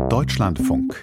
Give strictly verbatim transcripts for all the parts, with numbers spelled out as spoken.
Deutschlandfunk.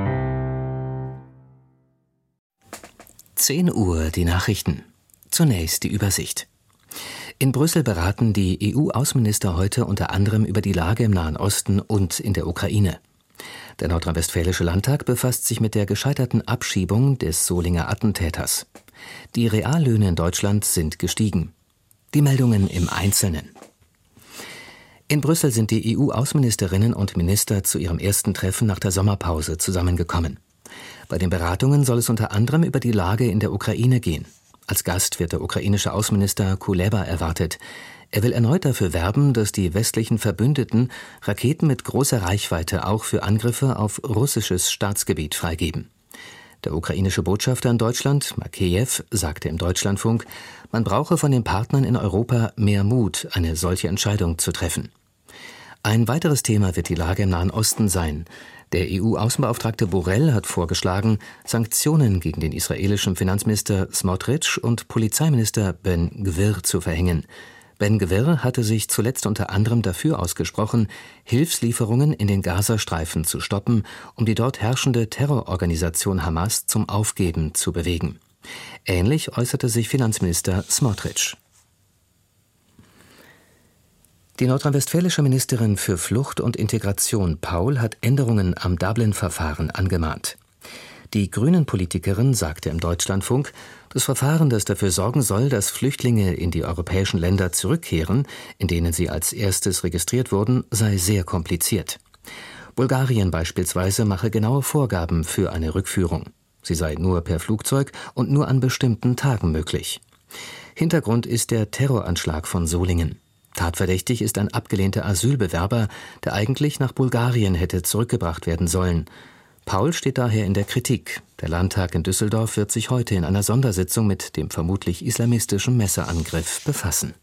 zehn Uhr die Nachrichten. Zunächst die Übersicht. In Brüssel beraten die E U-Außenminister heute unter anderem über die Lage im Nahen Osten und in der Ukraine. Der nordrhein-westfälische Landtag befasst sich mit der gescheiterten Abschiebung des Solinger Attentäters. Die Reallöhne in Deutschland sind gestiegen. Die Meldungen im Einzelnen. In Brüssel sind die E U-Außenministerinnen und Minister zu ihrem ersten Treffen nach der Sommerpause zusammengekommen. Bei den Beratungen soll es unter anderem über die Lage in der Ukraine gehen. Als Gast wird der ukrainische Außenminister Kuleba erwartet. Er will erneut dafür werben, dass die westlichen Verbündeten Raketen mit großer Reichweite auch für Angriffe auf russisches Staatsgebiet freigeben. Der ukrainische Botschafter in Deutschland, Makeyev, sagte im Deutschlandfunk, man brauche von den Partnern in Europa mehr Mut, eine solche Entscheidung zu treffen. Ein weiteres Thema wird die Lage im Nahen Osten sein. Der E U-Außenbeauftragte Borrell hat vorgeschlagen, Sanktionen gegen den israelischen Finanzminister Smotrich und Polizeiminister Ben-Gvir zu verhängen. Ben-Gvir hatte sich zuletzt unter anderem dafür ausgesprochen, Hilfslieferungen in den Gazastreifen zu stoppen, um die dort herrschende Terrororganisation Hamas zum Aufgeben zu bewegen. Ähnlich äußerte sich Finanzminister Smotrich. Die nordrhein-westfälische Ministerin für Flucht und Integration Paul hat Änderungen am Dublin-Verfahren angemahnt. Die Grünen-Politikerin sagte im Deutschlandfunk, das Verfahren, das dafür sorgen soll, dass Flüchtlinge in die europäischen Länder zurückkehren, in denen sie als erstes registriert wurden, sei sehr kompliziert. Bulgarien beispielsweise mache genaue Vorgaben für eine Rückführung. Sie sei nur per Flugzeug und nur an bestimmten Tagen möglich. Hintergrund ist der Terroranschlag von Solingen. Tatverdächtig ist ein abgelehnter Asylbewerber, der eigentlich nach Bulgarien hätte zurückgebracht werden sollen. Paul steht daher in der Kritik. Der Landtag in Düsseldorf wird sich heute in einer Sondersitzung mit dem vermutlich islamistischen Messerangriff befassen.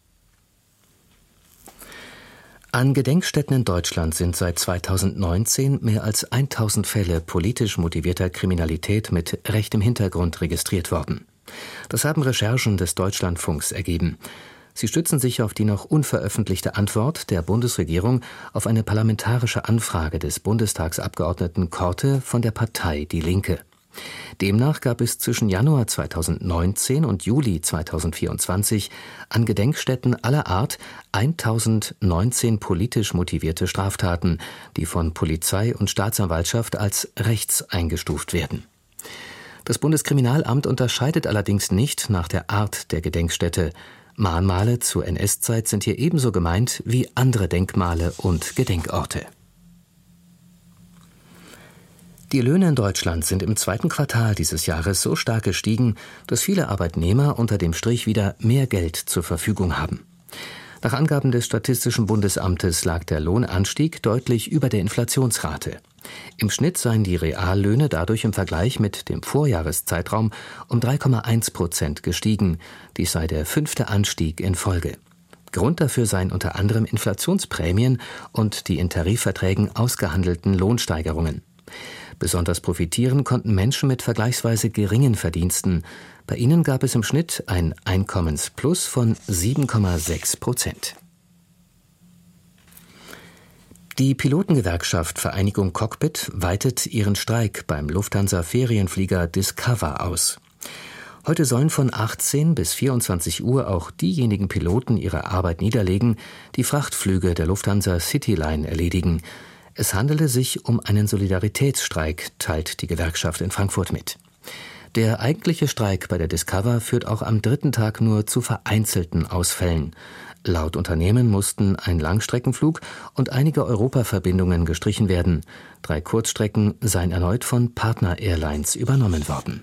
An Gedenkstätten in Deutschland sind seit zweitausendneunzehn mehr als tausend Fälle politisch motivierter Kriminalität mit rechtem Hintergrund registriert worden. Das haben Recherchen des Deutschlandfunks ergeben. Sie stützen sich auf die noch unveröffentlichte Antwort der Bundesregierung auf eine parlamentarische Anfrage des Bundestagsabgeordneten Korte von der Partei Die Linke. Demnach gab es zwischen Januar zweitausendneunzehn und Juli zweitausendvierundzwanzig an Gedenkstätten aller Art tausendneunzehn politisch motivierte Straftaten, die von Polizei und Staatsanwaltschaft als rechts eingestuft werden. Das Bundeskriminalamt unterscheidet allerdings nicht nach der Art der Gedenkstätte. Mahnmale zur N S-Zeit sind hier ebenso gemeint wie andere Denkmale und Gedenkorte. Die Löhne in Deutschland sind im zweiten Quartal dieses Jahres so stark gestiegen, dass viele Arbeitnehmer unter dem Strich wieder mehr Geld zur Verfügung haben. Nach Angaben des Statistischen Bundesamtes lag der Lohnanstieg deutlich über der Inflationsrate. Im Schnitt seien die Reallöhne dadurch im Vergleich mit dem Vorjahreszeitraum um drei Komma eins Prozent gestiegen. Dies sei der fünfte Anstieg in Folge. Grund dafür seien unter anderem Inflationsprämien und die in Tarifverträgen ausgehandelten Lohnsteigerungen. Besonders profitieren konnten Menschen mit vergleichsweise geringen Verdiensten. Bei ihnen gab es im Schnitt ein Einkommensplus von sieben Komma sechs Prozent. Die Pilotengewerkschaft Vereinigung Cockpit weitet ihren Streik beim Lufthansa-Ferienflieger Discover aus. Heute sollen von achtzehn bis vierundzwanzig Uhr auch diejenigen Piloten ihre Arbeit niederlegen, die Frachtflüge der Lufthansa Cityline erledigen. Es handele sich um einen Solidaritätsstreik, teilt die Gewerkschaft in Frankfurt mit. Der eigentliche Streik bei der Discover führt auch am dritten Tag nur zu vereinzelten Ausfällen. Laut Unternehmen mussten ein Langstreckenflug und einige Europaverbindungen gestrichen werden. Drei Kurzstrecken seien erneut von Partner-Airlines übernommen worden.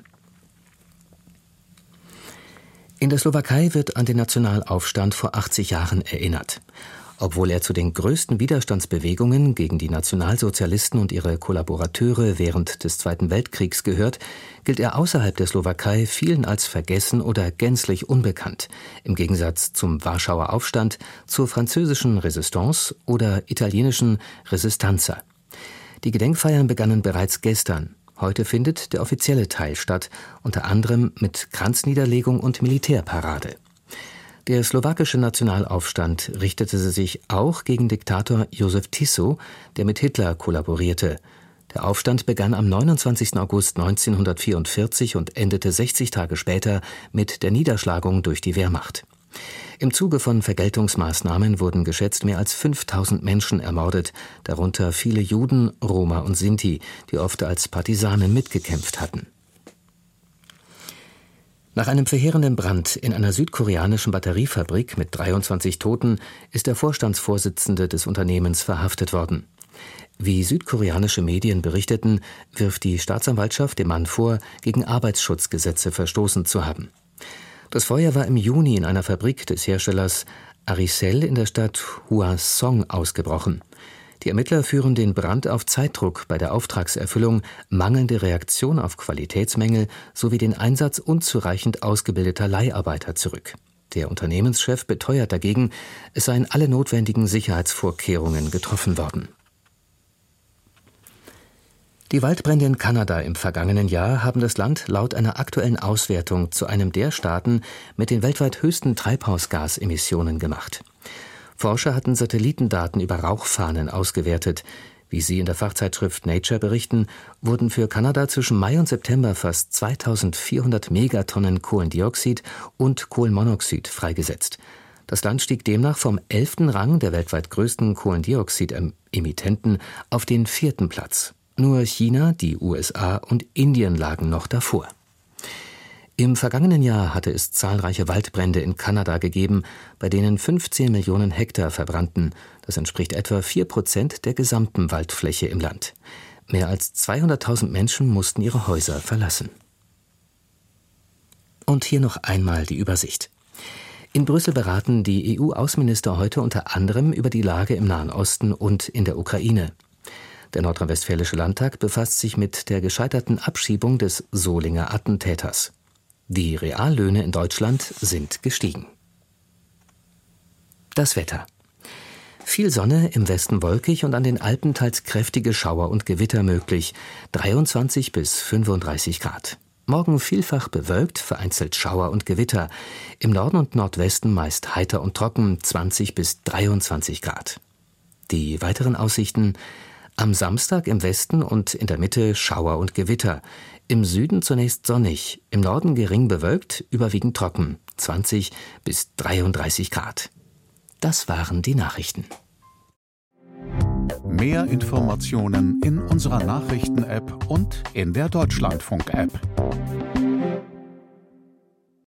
In der Slowakei wird an den Nationalaufstand vor achtzig Jahren erinnert. Obwohl er zu den größten Widerstandsbewegungen gegen die Nationalsozialisten und ihre Kollaborateure während des Zweiten Weltkriegs gehört, gilt er außerhalb der Slowakei vielen als vergessen oder gänzlich unbekannt, im Gegensatz zum Warschauer Aufstand, zur französischen Resistance oder italienischen Resistanza. Die Gedenkfeiern begannen bereits gestern. Heute findet der offizielle Teil statt, unter anderem mit Kranzniederlegung und Militärparade. Der slowakische Nationalaufstand richtete sich auch gegen Diktator Josef Tiso, der mit Hitler kollaborierte. Der Aufstand begann am neunundzwanzigsten August neunzehnhundertvierundvierzig und endete sechzig Tage später mit der Niederschlagung durch die Wehrmacht. Im Zuge von Vergeltungsmaßnahmen wurden geschätzt mehr als fünftausend Menschen ermordet, darunter viele Juden, Roma und Sinti, die oft als Partisanen mitgekämpft hatten. Nach einem verheerenden Brand in einer südkoreanischen Batteriefabrik mit dreiundzwanzig Toten ist der Vorstandsvorsitzende des Unternehmens verhaftet worden. Wie südkoreanische Medien berichteten, wirft die Staatsanwaltschaft dem Mann vor, gegen Arbeitsschutzgesetze verstoßen zu haben. Das Feuer war im Juni in einer Fabrik des Herstellers Aricel in der Stadt Hwaseong ausgebrochen. Die Ermittler führen den Brand auf Zeitdruck bei der Auftragserfüllung, mangelnde Reaktion auf Qualitätsmängel sowie den Einsatz unzureichend ausgebildeter Leiharbeiter zurück. Der Unternehmenschef beteuert dagegen, es seien alle notwendigen Sicherheitsvorkehrungen getroffen worden. Die Waldbrände in Kanada im vergangenen Jahr haben das Land laut einer aktuellen Auswertung zu einem der Staaten mit den weltweit höchsten Treibhausgasemissionen gemacht. Forscher hatten Satellitendaten über Rauchfahnen ausgewertet. Wie sie in der Fachzeitschrift Nature berichten, wurden für Kanada zwischen Mai und September fast zweitausendvierhundert Megatonnen Kohlendioxid und Kohlenmonoxid freigesetzt. Das Land stieg demnach vom elften Rang der weltweit größten Kohlendioxid-Emittenten auf den vierten Platz. Nur China, die U S A und Indien lagen noch davor. Im vergangenen Jahr hatte es zahlreiche Waldbrände in Kanada gegeben, bei denen fünfzehn Millionen Hektar verbrannten. Das entspricht etwa vier Prozent der gesamten Waldfläche im Land. Mehr als zweihunderttausend Menschen mussten ihre Häuser verlassen. Und hier noch einmal die Übersicht. In Brüssel beraten die E U-Außenminister heute unter anderem über die Lage im Nahen Osten und in der Ukraine. Der Nordrhein-Westfälische Landtag befasst sich mit der gescheiterten Abschiebung des Solinger Attentäters. Die Reallöhne in Deutschland sind gestiegen. Das Wetter. Viel Sonne, im Westen wolkig und an den Alpen teils kräftige Schauer und Gewitter möglich, dreiundzwanzig bis fünfunddreißig Grad. Morgen vielfach bewölkt, vereinzelt Schauer und Gewitter. Im Norden und Nordwesten meist heiter und trocken, zwanzig bis dreiundzwanzig Grad. Die weiteren Aussichten: am Samstag im Westen und in der Mitte Schauer und Gewitter. Im Süden zunächst sonnig, im Norden gering bewölkt, überwiegend trocken, zwanzig bis dreiunddreißig Grad. Das waren die Nachrichten. Mehr Informationen in unserer Nachrichten-App und in der Deutschlandfunk-App.